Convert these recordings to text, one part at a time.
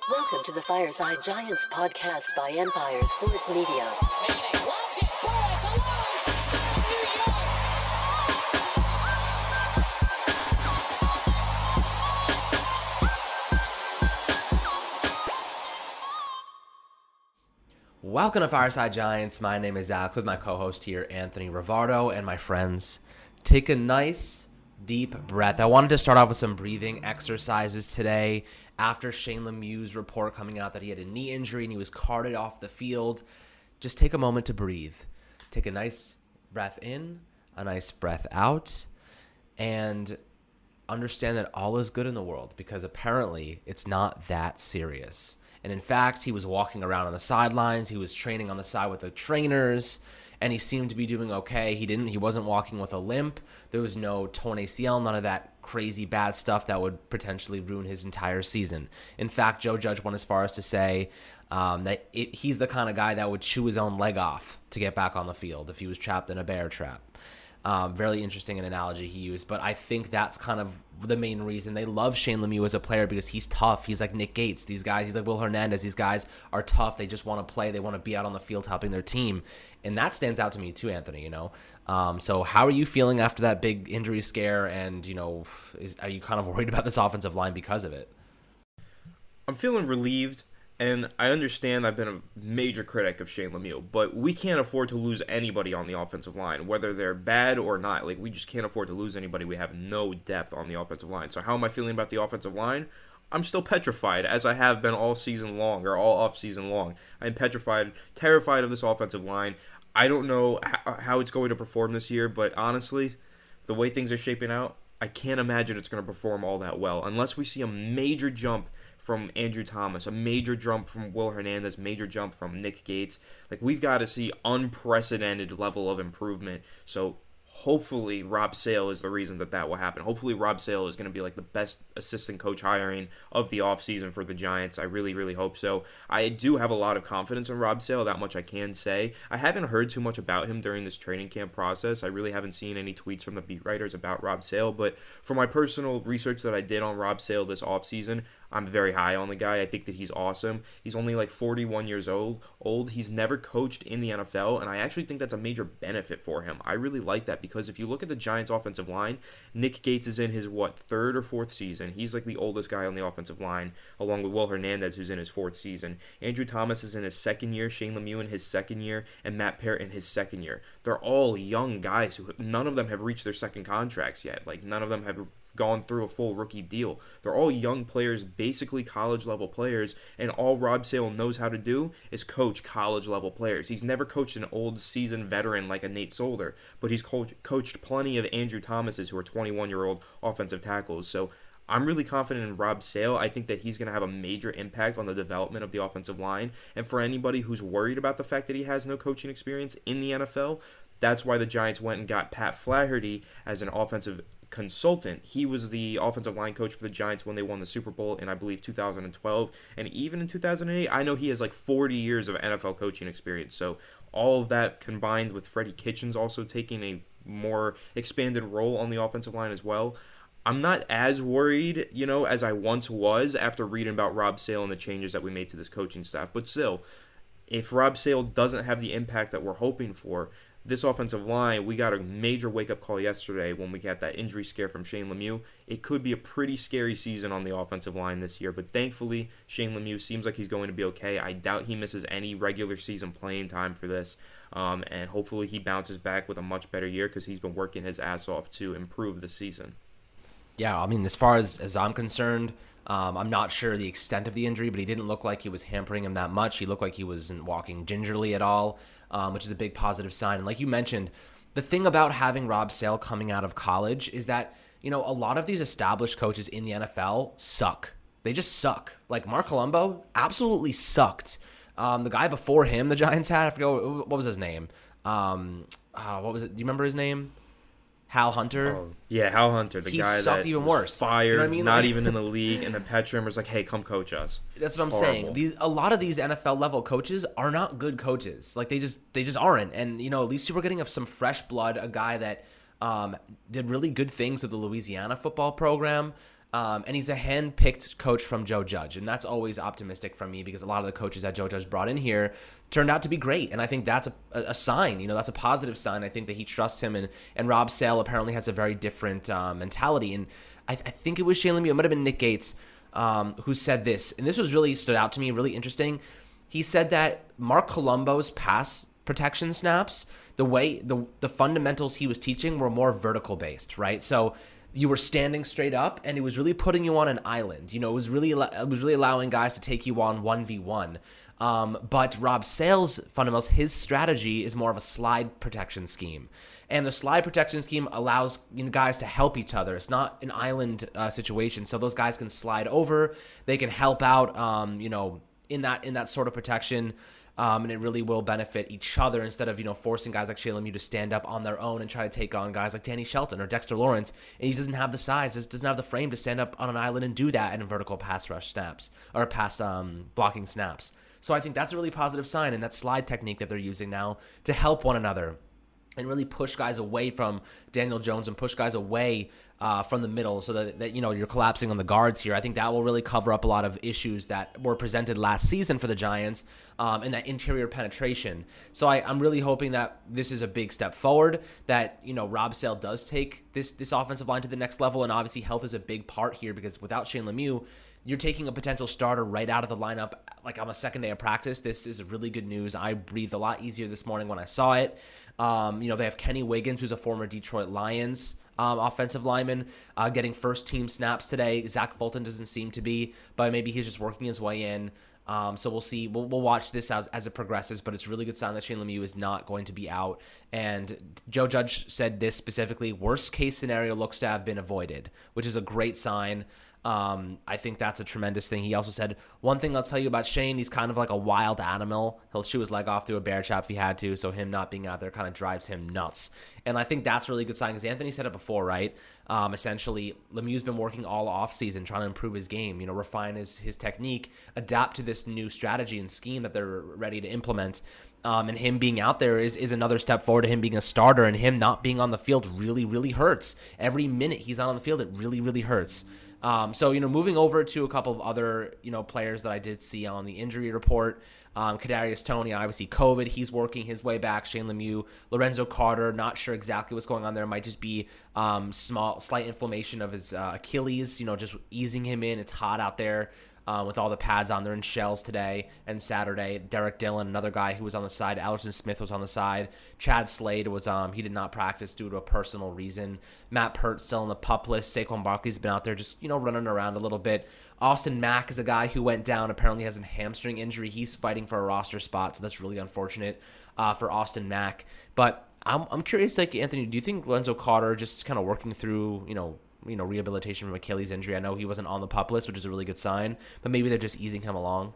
Welcome to the Fireside Giants podcast by Empire Sports Media. McKinnon loves it. Boris alone. Touchdown, New York. Welcome to Fireside Giants. My name is Alex with my co-host here, Anthony Rivardo, and my friends. Take a nice deep breath. I wanted to start off with some breathing exercises today after Shane Lemieux's report coming out that he had a knee injury and he was carted off the field. Just take a moment to breathe. Take a nice breath in, a nice breath out, and understand that all is good in the world because apparently it's not that serious. And in fact, he was walking around on the sidelines. He was training on the side with the trainers, and he seemed to be doing okay. He wasn't walking with a limp. There was no torn ACL, none of that crazy bad stuff that would potentially ruin his entire season. In fact, Joe Judge went as far as to say that he's the kind of guy that would chew his own leg off to get back on the field if he was trapped in a bear trap. Very interesting an analogy he used, but I think that's kind of the main reason they love Shane Lemieux as a player because he's tough. He's like Nick Gates. These guys, he's like Will Hernandez. These guys are tough. They just want to play. They want to be out on the field helping their team, and that stands out to me too, Anthony. You know, so how are you feeling after that big injury scare? And you know, are you kind of worried about this offensive line because of it? I'm feeling relieved. And I understand I've been a major critic of Shane Lemieux, but we can't afford to lose anybody on the offensive line, whether they're bad or not. Like, we just can't afford to lose anybody. We have no depth on the offensive line. So how am I feeling about the offensive line? I'm still petrified, as I have been all season long, or all off-season long. I'm petrified, terrified of this offensive line. I don't know how it's going to perform this year, but honestly, the way things are shaping out, I can't imagine it's going to perform all that well, unless we see a major jump from Andrew Thomas, a major jump from Will Hernandez, major jump from Nick Gates. Like, we've got to see unprecedented level of improvement. So hopefully Rob Sale is the reason that will happen. Hopefully Rob Sale is going to be like the best assistant coach hiring of the offseason for the Giants. I really, really hope so. I do have a lot of confidence in Rob Sale, that much I can say. I haven't heard too much about him during this training camp process. I really haven't seen any tweets from the beat writers about Rob Sale, but for my personal research that I did on Rob Sale this offseason, I'm very high on the guy. I think that he's awesome. He's only like 41 years old. He's never coached in the NFL, and I actually think that's a major benefit for him. I really like that because if you look at the Giants' offensive line, Nick Gates is in his, third or fourth season. He's like the oldest guy on the offensive line, along with Will Hernandez, who's in his fourth season. Andrew Thomas is in his second year, Shane Lemieux in his second year, and Matt Parrott in his second year. They're all young guys who none of them have reached their second contracts yet. Like, none of them have gone through a full rookie deal. They're all young players, basically college-level players, and all Rob Sale knows how to do is coach college-level players. He's never coached an old, seasoned veteran like a Nate Solder, but he's coached plenty of Andrew Thomases who are 21-year-old offensive tackles. So I'm really confident in Rob Sale. I think that he's going to have a major impact on the development of the offensive line. And for anybody who's worried about the fact that he has no coaching experience in the NFL, that's why the Giants went and got Pat Flaherty as an offensive consultant. He was the offensive line coach for the Giants when they won the Super Bowl in, I believe, 2012. And even in 2008, I know he has like 40 years of NFL coaching experience. So all of that combined with Freddie Kitchens also taking a more expanded role on the offensive line as well, I'm not as worried, as I once was after reading about Rob Sale and the changes that we made to this coaching staff. But still, if Rob Sale doesn't have the impact that we're hoping for, this offensive line, we got a major wake-up call yesterday when we got that injury scare from Shane Lemieux. It could be a pretty scary season on the offensive line this year, but thankfully, Shane Lemieux seems like he's going to be okay. I doubt he misses any regular season playing time for this, and hopefully he bounces back with a much better year because he's been working his ass off to improve the season. Yeah, I mean, as far as I'm concerned, I'm not sure the extent of the injury, but he didn't look like he was hampering him that much. He looked like he wasn't walking gingerly at all, which is a big positive sign. And like you mentioned, the thing about having Rob Sale coming out of college is that, a lot of these established coaches in the NFL suck. They just suck. Like Mark Colombo absolutely sucked. The guy before him, the Giants had, I forget, what was his name? What was it? Do you remember his name? Hal Hunter. Oh, yeah, Hal Hunter, the guy that even was worse. Fired, You know what I mean? not even in the league, and then Pat Shurmur's like, "Hey, come coach us." That's what I'm Horrible. saying. A lot of these NFL level coaches are not good coaches. Like they just aren't. And at least you were getting some fresh blood, a guy that did really good things with the Louisiana football program. And he's a hand-picked coach from Joe Judge, and that's always optimistic for me because a lot of the coaches that Joe Judge brought in here turned out to be great, and I think that's a sign. That's a positive sign. I think that he trusts him, and Rob Sale apparently has a very different mentality. And I think it was Shane Lemieux, it might have been Nick Gates, who said this, and this was really stood out to me, really interesting. He said that Mark Colombo's pass protection snaps, the fundamentals he was teaching were more vertical based, right? So you were standing straight up, and it was really putting you on an island. It was really allowing guys to take you on 1v1. But Rob Sale's fundamentals, his strategy is more of a slide protection scheme. And the slide protection scheme allows guys to help each other. It's not an island situation, so those guys can slide over. They can help out, in that sort of protection. And it really will benefit each other instead of, forcing guys like Shane Lemieux to stand up on their own and try to take on guys like Danny Shelton or Dexter Lawrence. And he doesn't have the size, doesn't have the frame to stand up on an island and do that in vertical pass rush snaps or pass blocking snaps. So I think that's a really positive sign, and that slide technique that they're using now to help one another and really push guys away from Daniel Jones and push guys away from the middle so that you're collapsing on the guards here. I think that will really cover up a lot of issues that were presented last season for the Giants in that interior penetration. So I'm really hoping that this is a big step forward, that Rob Sale does take this offensive line to the next level, and obviously health is a big part here because without Shane Lemieux, you're taking a potential starter right out of the lineup like on the second day of practice. This is really good news. I breathed a lot easier this morning when I saw it. They have Kenny Wiggins, who's a former Detroit Lions offensive lineman, getting first-team snaps today. Zach Fulton doesn't seem to be, but maybe he's just working his way in. So we'll see. We'll watch this as it progresses, but it's a really good sign that Shane Lemieux is not going to be out. And Joe Judge said this specifically, worst-case scenario looks to have been avoided, which is a great sign. I think that's a tremendous thing. He also said, one thing I'll tell you about Shane, he's kind of like a wild animal. He'll chew his leg off through a bear trap if he had to, so him not being out there kind of drives him nuts. And I think that's a really good sign because Anthony said it before, right? Essentially, Lemieux's been working all offseason trying to improve his game, refine his technique, adapt to this new strategy and scheme that they're ready to implement. And him being out there is another step forward to him being a starter, and him not being on the field really, really hurts. Every minute he's not on the field, it really, really hurts. So moving over to a couple of other, players that I did see on the injury report. Kadarius Toney, obviously COVID, he's working his way back. Shane Lemieux, Lorenzo Carter, not sure exactly what's going on there. It might just be slight inflammation of his Achilles, just easing him in. It's hot out there. With all the pads on. They're in shells today and Saturday. Derek Dillon, another guy who was on the side. Allerson Smith was on the side. Chad Slade was he did not practice due to a personal reason. Matt Pert still on the PUP list. Saquon Barkley's been out there just running around a little bit. Austin Mack is a guy who went down. Apparently has a hamstring injury. He's fighting for a roster spot, so that's really unfortunate for Austin Mack. But I'm curious, like Anthony, do you think Lorenzo Carter just kind of working through rehabilitation from Achilles injury? I know he wasn't on the PUP list, which is a really good sign, but maybe they're just easing him along.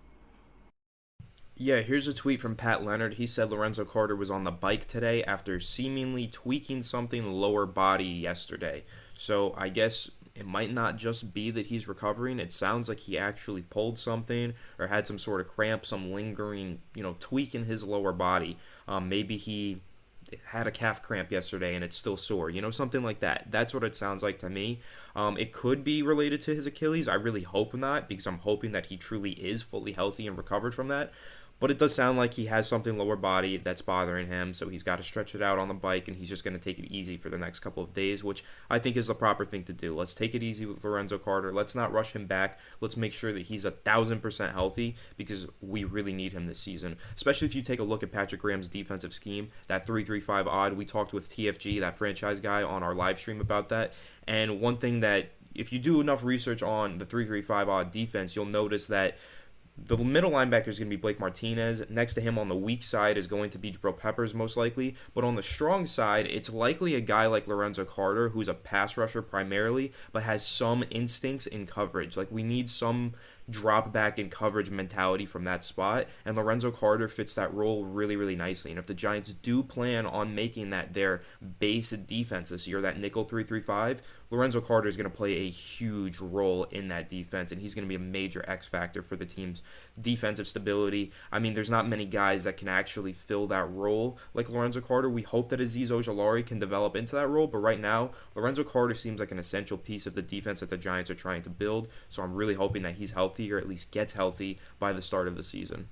Yeah, here's a tweet from Pat Leonard. He said Lorenzo Carter was on the bike today after seemingly tweaking something lower body yesterday. So I guess it might not just be that he's recovering. It sounds like he actually pulled something or had some sort of cramp, some lingering, tweak in his lower body. Maybe he had a calf cramp yesterday and it's still sore, something like that. That's what it sounds like to me. It could be related to his Achilles. I really hope not, because I'm hoping that he truly is fully healthy and recovered from that. But it does sound like he has something lower body that's bothering him, so he's got to stretch it out on the bike, and he's just going to take it easy for the next couple of days, which I think is the proper thing to do. Let's take it easy with Lorenzo Carter. Let's not rush him back. Let's make sure that he's 1,000% healthy, because we really need him this season, especially if you take a look at Patrick Graham's defensive scheme, that 3-3-5 odd. We talked with TFG, that franchise guy, on our live stream about that, and one thing that, if you do enough research on the 3-3-5 odd defense, you'll notice that the middle linebacker is going to be Blake Martinez. Next to him on the weak side is going to be Jabril Peppers, most likely. But on the strong side, it's likely a guy like Lorenzo Carter, who's a pass rusher primarily, but has some instincts in coverage. Like, we need some drop back in coverage mentality from that spot, and Lorenzo Carter fits that role really, really nicely. And if the Giants do plan on making that their base defense this year, that nickel 3-3-5, Lorenzo Carter is going to play a huge role in that defense, and he's going to be a major X factor for the team's defensive stability. I mean, there's not many guys that can actually fill that role like Lorenzo Carter. We hope that Azeez Ojulari can develop into that role, but right now, Lorenzo Carter seems like an essential piece of the defense that the Giants are trying to build, so I'm really hoping that he's healthy, or at least gets healthy by the start of the season.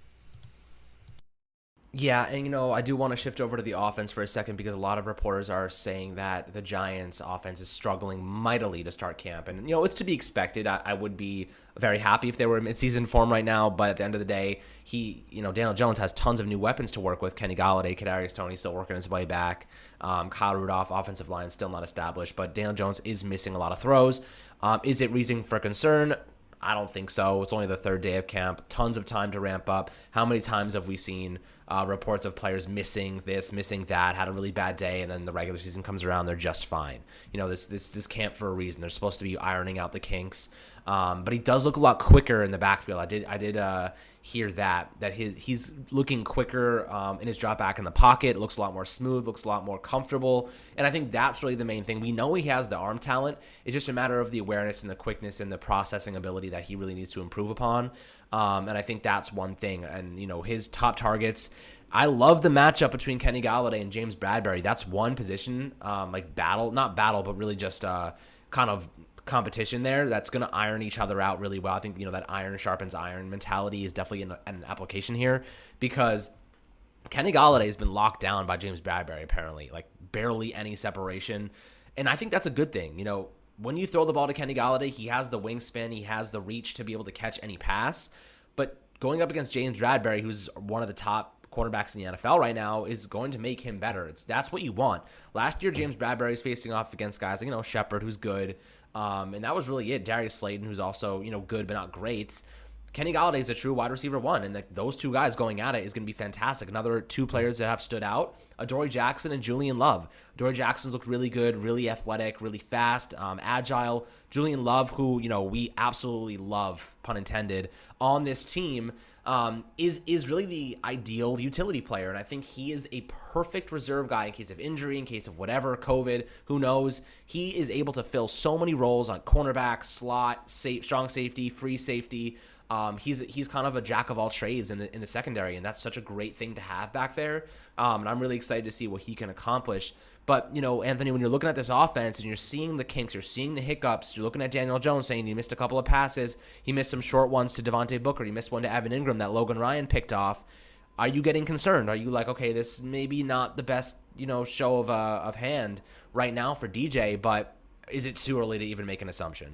Yeah, and I do want to shift over to the offense for a second, because a lot of reporters are saying that the Giants' offense is struggling mightily to start camp. And, it's to be expected. I would be very happy if they were in mid-season form right now, but at the end of the day, Daniel Jones has tons of new weapons to work with. Kenny Golladay, Kadarius Toney still working his way back. Kyle Rudolph, offensive line still not established, but Daniel Jones is missing a lot of throws. Is it reason for concern? I don't think so. It's only the third day of camp. Tons of time to ramp up. How many times have we seen reports of players missing this, missing that, had a really bad day, and then the regular season comes around, they're just fine. This camp for a reason. They're supposed to be ironing out the kinks. But he does look a lot quicker in the backfield. I did hear that he's looking quicker in his drop back in the pocket. Looks a lot more smooth, looks a lot more comfortable. And I think that's really the main thing. We know he has the arm talent. It's just a matter of the awareness and the quickness and the processing ability that he really needs to improve upon. And I think that's one thing. And, his top targets, I love the matchup between Kenny Golladay and James Bradberry. That's one position, not battle, but really just kind of competition there that's going to iron each other out really well. I think, that iron sharpens iron mentality is definitely an application here, because Kenny Golladay has been locked down by James Bradberry, apparently, like barely any separation. And I think that's a good thing. When you throw the ball to Kenny Golladay, he has the wingspan, he has the reach to be able to catch any pass. But going up against James Bradberry, who's one of the top quarterbacks in the NFL right now, is going to make him better. That's what you want. Last year, James Bradberry is facing off against guys like, Shepard, who's good. And that was really it. Darius Slayton, who's also, good but not great. Kenny Golladay is a true wide receiver one, and those two guys going at it is going to be fantastic. Another two players that have stood out, Adoree Jackson and Julian Love. Adoree Jackson's looked really good, really athletic, really fast, agile. Julian Love, who, we absolutely love, pun intended, on this team, is really the ideal utility player. And I think he is a perfect reserve guy in case of injury, in case of whatever, COVID, who knows. He is able to fill so many roles on cornerback, slot, strong safety, free safety. He's kind of a jack of all trades in the secondary, and that's such a great thing to have back there. And I'm really excited to see what he can accomplish. But, Anthony, when you're looking at this offense and you're seeing the kinks, you're seeing the hiccups, you're looking at Daniel Jones saying he missed a couple of passes, he missed some short ones to Devontae Booker, he missed one to Evan Ingram that Logan Ryan picked off. Are you getting concerned? Are you like, okay, this may be not the best, show of hand right now for DJ, but is it too early to even make an assumption?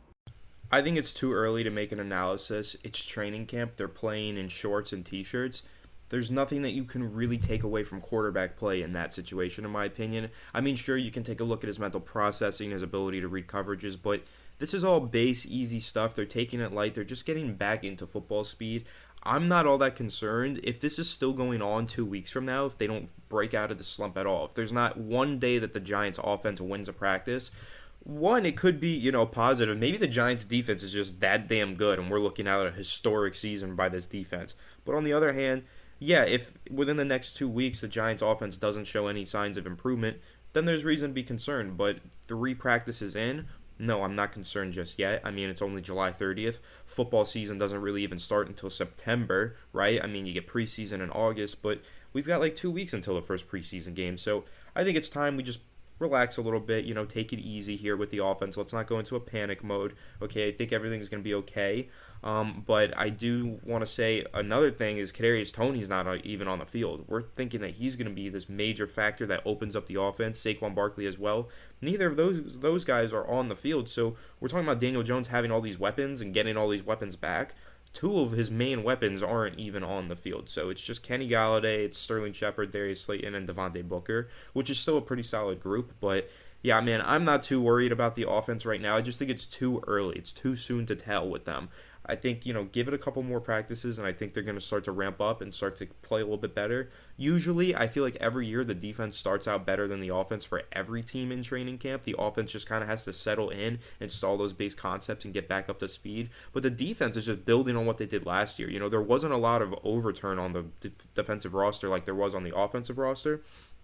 I think it's too early to make an analysis. It's training camp. They're playing in shorts and T-shirts. There's nothing that you can really take away from quarterback play in that situation, in my opinion. I mean, sure, you can take a look at his mental processing, his ability to read coverages, but this is all base, easy stuff. They're taking it light. They're just getting back into football speed. I'm not all that concerned. If this is still going on 2 weeks from now, if they don't break out of the slump at all, if there's not one day that the Giants offense wins a practice, one, it could be, positive. Maybe the Giants defense is just that damn good, and we're looking at a historic season by this defense. But on the other hand, yeah, if within the next 2 weeks the Giants offense doesn't show any signs of improvement, then there's reason to be concerned. But 3 practices in, no, I'm not concerned just yet. I mean, it's only July 30th. Football season doesn't really even start until September, right? I mean, you get preseason in August, but we've got like 2 weeks until the first preseason game. So I think it's time we just relax a little bit, take it easy here with the offense. Let's not go into a panic mode. Okay, I think everything's going to be okay. But I do want to say another thing is Kadarius Toney's not even on the field. We're thinking that he's going to be this major factor that opens up the offense. Saquon Barkley as well. Neither of those guys are on the field. So we're talking about Daniel Jones having all these weapons and getting all these weapons back. 2 of his main weapons aren't even on the field. So it's just Kenny Golladay, it's Sterling Shepard, Darius Slayton, and Devontae Booker, which is still a pretty solid group. But yeah, man, I'm not too worried about the offense right now. I just think it's too early. It's too soon to tell with them. I think, give it a couple more practices, and I think they're going to start to ramp up and start to play a little bit better. Usually, I feel like every year the defense starts out better than the offense for every team in training camp. The offense just kind of has to settle in, install those base concepts, and get back up to speed. But the defense is just building on what they did last year. There wasn't a lot of overturn on the defensive roster like there was on the offensive roster.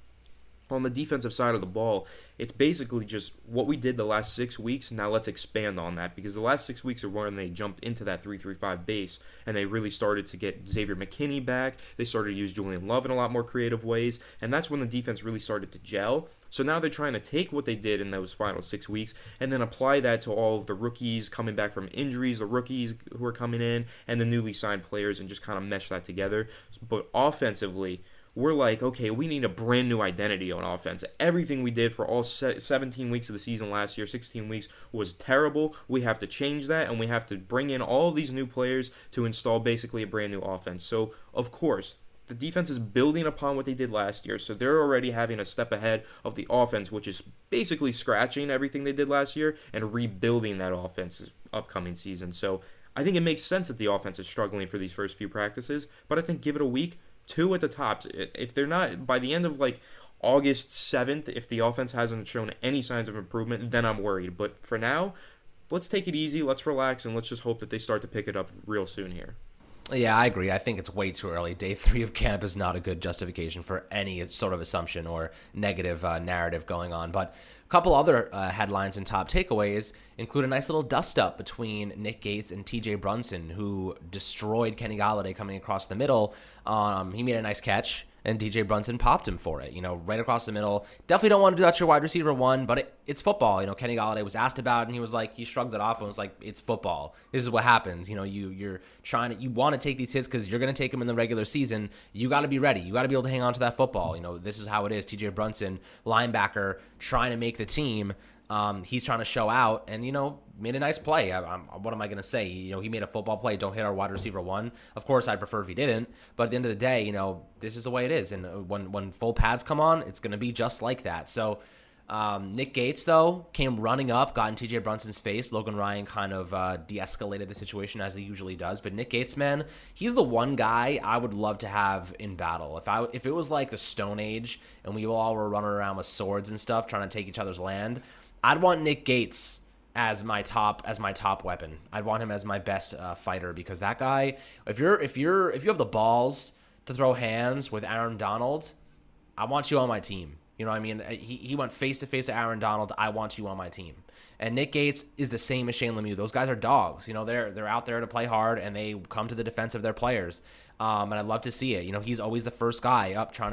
On the defensive side of the ball, it's basically just what we did the last 6 weeks. Now let's expand on that, because the last 6 weeks are when they jumped into that 3-3-5 base, and they really started to get Xavier McKinney back. They started to use Julian Love in a lot more creative ways, and that's when the defense really started to gel. So now they're trying to take what they did in those final 6 weeks and then apply that to all of the rookies coming back from injuries, the rookies who are coming in, and the newly signed players, and just kind of mesh that together. But offensively, we're like, okay, we need a brand new identity on offense. Everything we did for all 17 weeks of the season last year, 16 weeks, was terrible. We have to change that, and we have to bring in all of these new players to install basically a brand new offense. So, of course, the defense is building upon what they did last year, so they're already having a step ahead of the offense, which is basically scratching everything they did last year and rebuilding that offense this upcoming season. So I think it makes sense that the offense is struggling for these first few practices, but I think give it a week. 2 at the tops. If they're not, by the end of August 7th, if the offense hasn't shown any signs of improvement, then I'm worried. But for now, let's take it easy, let's relax, and let's just hope that they start to pick it up real soon here. Yeah, I agree. I think it's way too early. Day 3 of camp is not a good justification for any sort of assumption or negative narrative going on. But a couple other headlines and top takeaways include a nice little dust-up between Nick Gates and T.J. Brunson, who destroyed Kenny Golladay coming across the middle. He made a nice catch, and T.J. Brunson popped him for it, right across the middle. Definitely don't want to do that to your wide receiver one, but it's football. Kenny Golladay was asked about it, and he was like, he shrugged it off and was like, it's football. This is what happens. You want to take these hits because you're going to take them in the regular season. You got to be ready. You got to be able to hang on to that football. This is how it is. T.J. Brunson, linebacker, trying to make the team. He's trying to show out and, made a nice play. What am I going to say? He made a football play. Don't hit our wide receiver one. Of course, I'd prefer if he didn't. But at the end of the day, this is the way it is. And when full pads come on, it's going to be just like that. So Nick Gates, though, came running up, got in T.J. Brunson's face. Logan Ryan kind of de-escalated the situation as he usually does. But Nick Gates, man, he's the one guy I would love to have in battle. If it was like the Stone Age and we all were running around with swords and stuff trying to take each other's land, I'd want Nick Gates as my top weapon. I'd want him as my best fighter, because that guy, if you have the balls to throw hands with Aaron Donald, I want you on my team. You know what I mean? He went face to face with Aaron Donald. I want you on my team. And Nick Gates is the same as Shane Lemieux. Those guys are dogs. They're out there to play hard, and they come to the defense of their players. And I'd love to see it. He's always the first guy up trying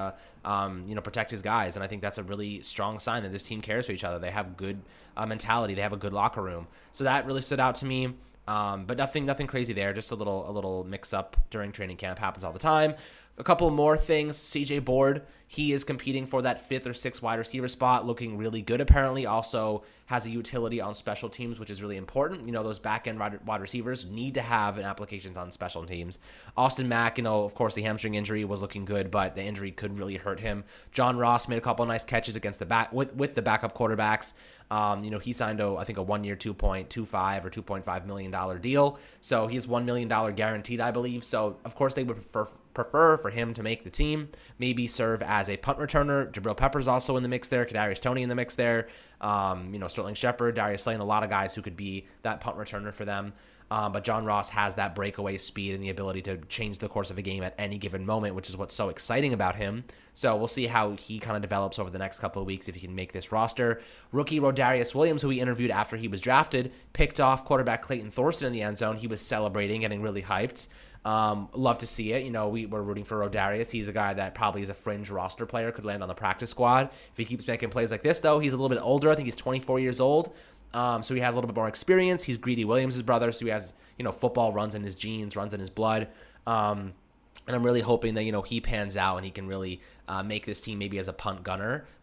to protect his guys. And I think that's a really strong sign that this team cares for each other. They have good mentality. They have a good locker room. So that really stood out to me. But nothing crazy there. Just a little mix up during training camp. Happens all the time. A couple more things. CJ Board, he is competing for that 5th or 6th wide receiver spot, looking really good apparently. Also has a utility on special teams, which is really important. Those back-end wide receivers need to have an application on special teams. Austin Mack, of course, the hamstring injury was looking good, but the injury could really hurt him. John Ross made a couple of nice catches against with the backup quarterbacks. He signed I think a 1-year $2.25 or $2.5 million deal. So he's $1 million guaranteed, I believe. So of course they would prefer for him to make the team, maybe serve as a punt returner. Jabril Peppers also in the mix there. Kadarius Toney in the mix there. Sterling Shepard, Darius Slay, a lot of guys who could be that punt returner for them. But John Ross has that breakaway speed and the ability to change the course of a game at any given moment, which is what's so exciting about him. So we'll see how he kind of develops over the next couple of weeks if he can make this roster. Rookie Rodarius Williams, who we interviewed after he was drafted, picked off quarterback Clayton Thorson in the end zone. He was celebrating, getting really hyped. Love to see it. We're rooting for Rodarius. He's a guy that probably is a fringe roster player, could land on the practice squad. If he keeps making plays like this, though, he's a little bit older. I think he's 24 years old. So he has a little bit more experience. He's Greedy Williams' brother, so he has, football runs in his genes, runs in his blood. And I'm really hoping that, he pans out and he can really make this team maybe as a punt gunner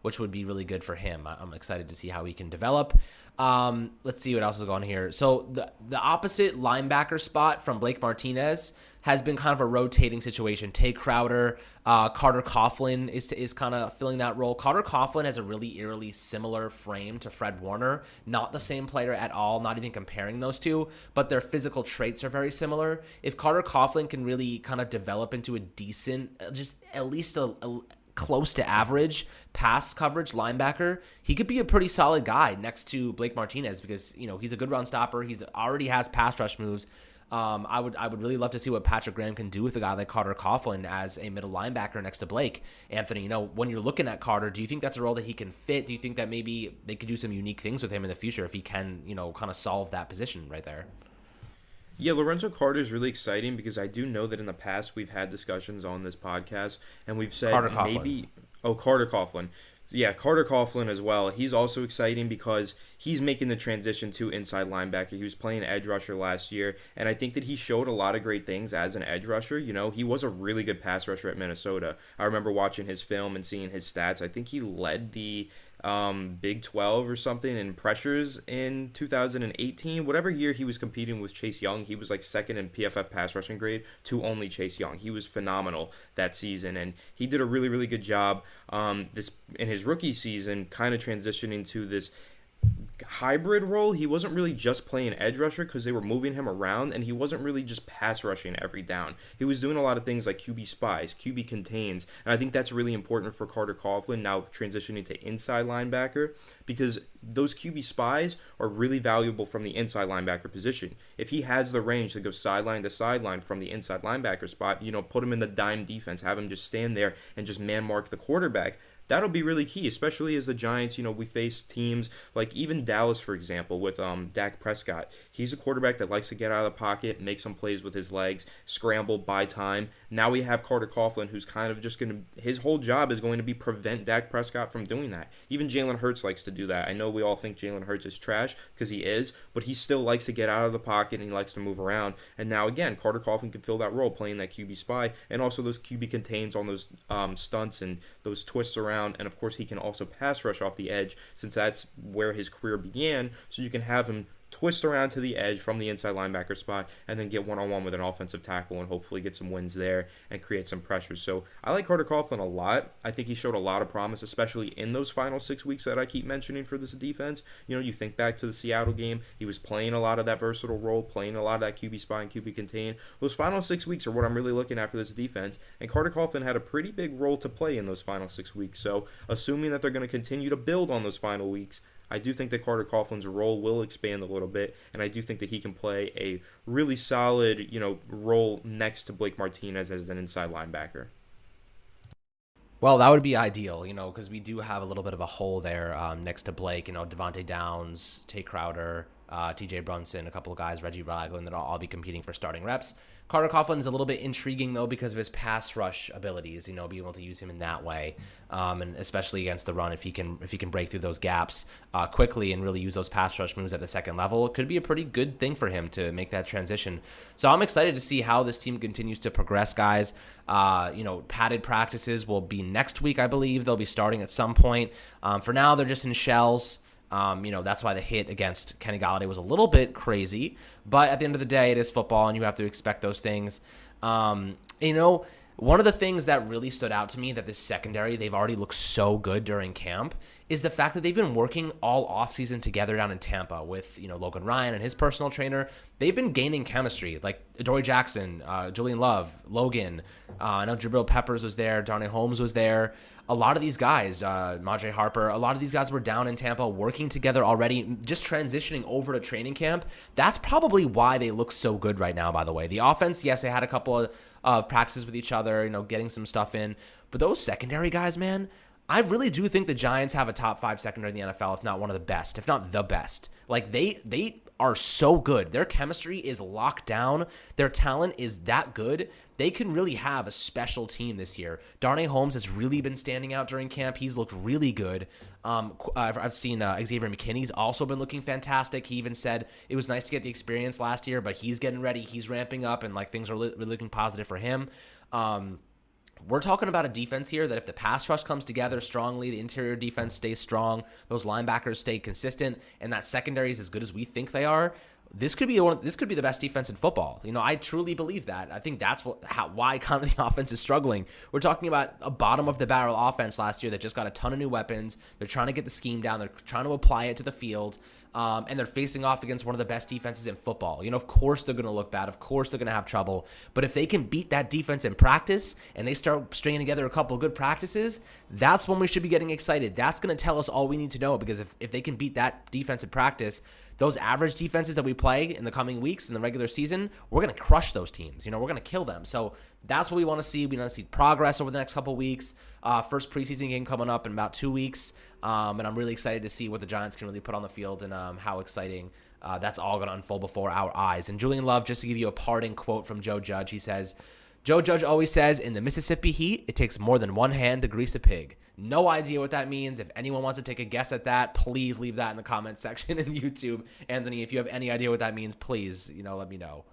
which would be really good for him. I'm excited to see how he can develop. Let's see what else is going on here. So the opposite linebacker spot from Blake Martinez has been kind of a rotating situation. Tay Crowder, Carter Coughlin is kind of filling that role. Carter Coughlin has a really eerily similar frame to Fred Warner. Not the same player at all, not even comparing those two, but their physical traits are very similar. If Carter Coughlin can really kind of develop into a decent, just at least a close to average pass coverage linebacker, he could be a pretty solid guy next to Blake Martinez because, he's a good run stopper. He's already has pass rush moves. I would really love to see what Patrick Graham can do with a guy like Carter Coughlin as a middle linebacker next to Blake. Anthony, when you're looking at Carter, do you think that's a role that he can fit? Do you think that maybe they could do some unique things with him in the future if he can, kind of solve that position right there? Yeah, Lorenzo Carter is really exciting because I do know that in the past we've had discussions on this podcast and we've said Carter Coughlin. Yeah, Carter Coughlin as well. He's also exciting because he's making the transition to inside linebacker. He was playing edge rusher last year, and I think that he showed a lot of great things as an edge rusher. He was a really good pass rusher at Minnesota. I remember watching his film and seeing his stats. I think he led the Big 12 or something in pressures in 2018. Whatever year he was competing with Chase Young, he was like second in PFF pass rushing grade to only Chase Young. He was phenomenal that season, and he did a really, really good job this in his rookie season, kind of transitioning to this hybrid role. He wasn't really just playing edge rusher because they were moving him around, and he wasn't really just pass rushing every down. He was doing a lot of things like QB spies, QB contains, and I think that's really important for Carter Coughlin now transitioning to inside linebacker because those QB spies are really valuable from the inside linebacker position. If he has the range to go sideline to sideline from the inside linebacker spot, put him in the dime defense, have him just stand there and just man mark the quarterback. That'll be really key, especially as the Giants, we face teams like even Dallas, for example, with Dak Prescott. He's a quarterback that likes to get out of the pocket, make some plays with his legs, scramble, buy time. Now we have Carter Coughlin, who's kind of just his whole job is going to be prevent Dak Prescott from doing that. Even Jalen Hurts likes to do that. I know we all think Jalen Hurts is trash because he is, but he still likes to get out of the pocket and he likes to move around. And now again, Carter Coughlin can fill that role playing that QB spy and also those QB contains on those stunts and those twists around. And of course he can also pass rush off the edge since that's where his career began, so you can have him twist around to the edge from the inside linebacker spot and then get one-on-one with an offensive tackle and hopefully get some wins there and create some pressure. So I like Carter Coughlin a lot. I think he showed a lot of promise, especially in those final 6 weeks that I keep mentioning for this defense. You think back to the Seattle game, he was playing a lot of that versatile role, playing a lot of that QB spy and QB contain. Those final 6 weeks are what I'm really looking at for this defense, and Carter Coughlin had a pretty big role to play in those final 6 weeks. So assuming that they're going to continue to build on those final weeks, I do think that Carter Coughlin's role will expand a little bit, and I do think that he can play a really solid, role next to Blake Martinez as an inside linebacker. Well, that would be ideal, because we do have a little bit of a hole there next to Blake. Devontae Downs, Tay Crowder, TJ Brunson, a couple of guys, Reggie Ragland, that'll all be competing for starting reps. Carter Coughlin is a little bit intriguing, though, because of his pass rush abilities, being able to use him in that way, and especially against the run, if he can break through those gaps quickly and really use those pass rush moves at the second level, it could be a pretty good thing for him to make that transition. So I'm excited to see how this team continues to progress, guys. Padded practices will be next week, I believe. They'll be starting at some point. For now, they're just in shells. That's why the hit against Kenny Golladay was a little bit crazy. But at the end of the day, it is football, and you have to expect those things. One of the things that really stood out to me that this secondary, they've already looked so good during camp, is the fact that they've been working all offseason together down in Tampa with, Logan Ryan and his personal trainer. They've been gaining chemistry, like Adoree Jackson, Julian Love, Logan. I know Jabril Peppers was there. Darnay Holmes was there. A lot of these guys, Majay Harper, a lot of these guys were down in Tampa working together already, just transitioning over to training camp. That's probably why they look so good right now, by the way. The offense, yes, they had a couple of practices with each other, getting some stuff in. But those secondary guys, man, I really do think the Giants have a top 5 secondary in the NFL, if not one of the best, if not the best. Like, they are so good. Their chemistry is locked down. Their talent is that good. They can really have a special team this year. Darnay Holmes has really been standing out during camp. He's looked really good. I've seen Xavier McKinney's also been looking fantastic. He even said it was nice to get the experience last year, but he's getting ready. He's ramping up, and things are really looking positive for him. we're talking about a defense here that if the pass rush comes together strongly, the interior defense stays strong, those linebackers stay consistent, and that secondary is as good as we think they are, this could be the best defense in football. I truly believe that. I think that's why kind of the offense is struggling. We're talking about a bottom of the barrel offense last year that just got a ton of new weapons. They're trying to get the scheme down. They're trying to apply it to the field. And they're facing off against one of the best defenses in football. Of course they're going to look bad. Of course they're going to have trouble. But if they can beat that defense in practice and they start stringing together a couple of good practices, that's when we should be getting excited. That's going to tell us all we need to know, because if they can beat that defense in practice, those average defenses that we play in the coming weeks in the regular season, we're going to crush those teams. We're going to kill them. So that's what we want to see. We want to see progress over the next couple of weeks. First preseason game coming up in about 2 weeks. And I'm really excited to see what the Giants can really put on the field and how exciting that's all going to unfold before our eyes. And Julian Love, just to give you a parting quote from Joe Judge, he says, Joe Judge always says, in the Mississippi heat, it takes more than one hand to grease a pig. No idea what that means. If anyone wants to take a guess at that, please leave that in the comments section in YouTube. Anthony, if you have any idea what that means, please, let me know.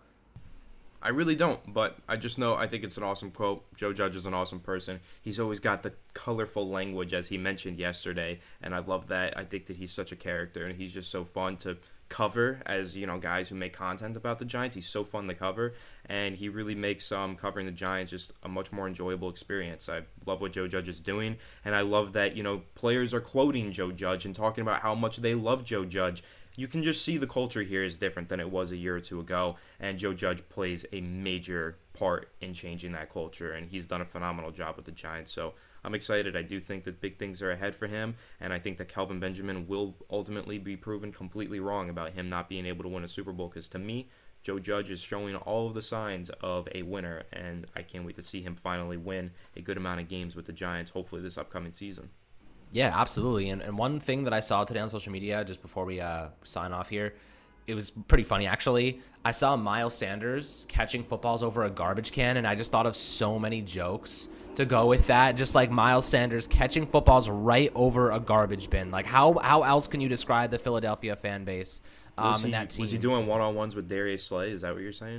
I really don't, but I just know I think it's an awesome quote. Joe Judge is an awesome person. He's always got the colorful language, as he mentioned yesterday, and I love that. I think that he's such a character, and he's just so fun to cover as, guys who make content about the Giants. He's so fun to cover, and he really makes covering the Giants just a much more enjoyable experience. I love what Joe Judge is doing, and I love that, players are quoting Joe Judge and talking about how much they love Joe Judge. You can just see the culture here is different than it was a year or two ago, and Joe Judge plays a major part in changing that culture, and he's done a phenomenal job with the Giants. So I'm excited. I do think that big things are ahead for him, and I think that Kelvin Benjamin will ultimately be proven completely wrong about him not being able to win a Super Bowl, because to me, Joe Judge is showing all of the signs of a winner, and I can't wait to see him finally win a good amount of games with the Giants, hopefully this upcoming season. Yeah, absolutely. And one thing that I saw today on social media, just before we sign off here, it was pretty funny, actually. I saw Miles Sanders catching footballs over a garbage can, and I just thought of so many jokes to go with that. Just like Miles Sanders catching footballs right over a garbage bin. Like, how else can you describe the Philadelphia fan base and that team? Was he doing one-on-ones with Darius Slay? Is that what you're saying?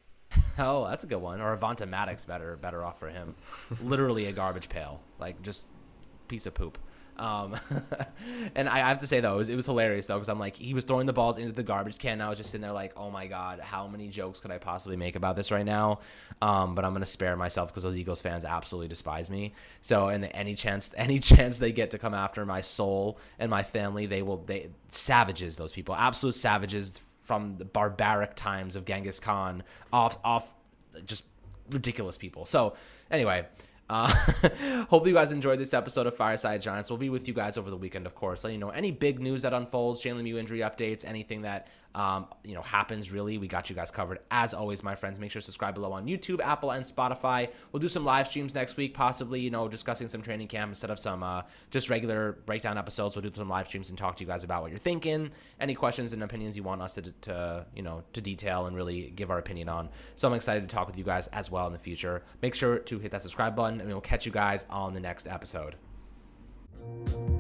Oh, that's a good one. Or Avonta Maddox, better off for him. Literally a garbage pail. Like, just piece of poop. And I have to say, though, it was hilarious, though, because I'm like, he was throwing the balls into the garbage can, and I was just sitting there like, oh my god, how many jokes could I possibly make about this right now? But I'm gonna spare myself because those Eagles fans absolutely despise me. So, and any chance they get to come after my soul and my family, they savages, those people, absolute savages from the barbaric times of Genghis Khan, off just ridiculous people. So anyway, hopefully you guys enjoyed this episode of Fireside Giants. We'll be with you guys over the weekend, of course, letting you know any big news that unfolds, Shane Lemieux injury updates, anything that happens. Really, we got you guys covered. As always, my friends, make sure to subscribe below on YouTube, Apple, and Spotify. We'll do some live streams next week, possibly discussing some training camp instead of some just regular breakdown episodes. We'll do some live streams and talk to you guys about what you're thinking, any questions and opinions you want us to detail and really give our opinion on. So I'm excited to talk with you guys as well in the future. Make sure to hit that subscribe button, and we'll catch you guys on the next episode.